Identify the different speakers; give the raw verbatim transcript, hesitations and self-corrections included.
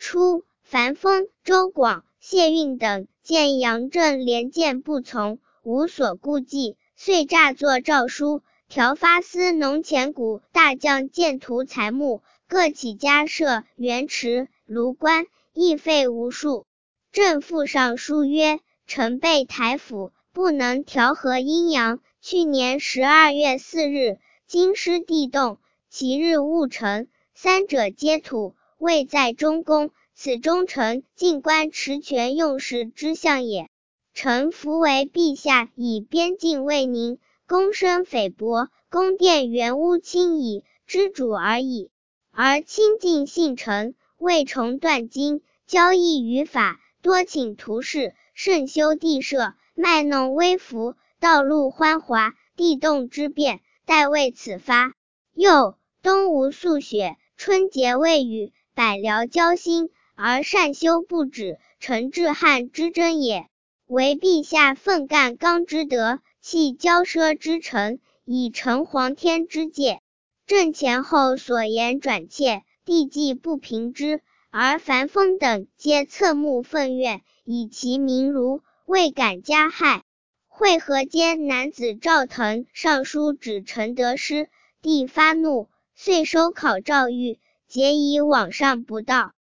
Speaker 1: 初，樊丰、周广、谢运等见杨震连谏不从，无所顾忌，遂诈作诏书，调发司农前谷大将建图财木，各起家设元池、卢关，役费无数。正复上书曰：臣被台府，不能调和阴阳。去年十二月四日，京师地动，其日戊辰，三者皆土，位在中宫，此中臣进官持权用事之象也。臣服为陛下以边境为宁，公生匪薄，宫殿原屋轻矣，知主而已。而亲近信臣，未重断经，交易于法，多请图示，甚修地设，卖弄微服，道路欢华，地动之变，待为此发。又冬无宿雪，春节未雨，百僚交心，而善修不止，臣至汉之真也。唯陛下奋干纲之德，弃骄奢之臣，以承皇天之戒。朕前后所言转切，地既不平之，而樊丰等皆侧目愤怨，以其民儒，未敢加害。会合间，男子赵腾上书指臣得失，帝发怒，遂收考诏谕，皆以往上不道。